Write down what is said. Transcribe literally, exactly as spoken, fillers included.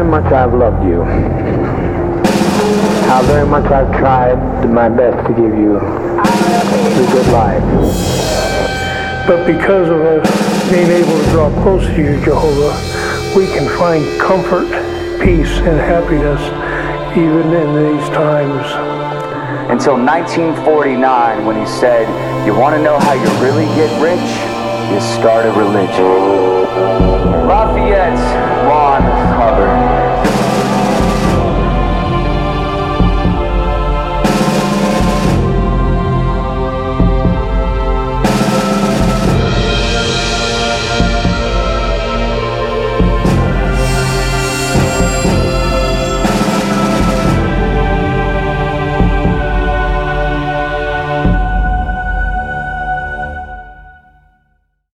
much I've loved you. How very much I've tried my best to give you a good life. But because of us being able to draw close to you, Jehovah, we can find comfort, peace, and happiness even in these times. Until nineteen forty-nine, when he said, you want to know how you really get rich? You start a religion.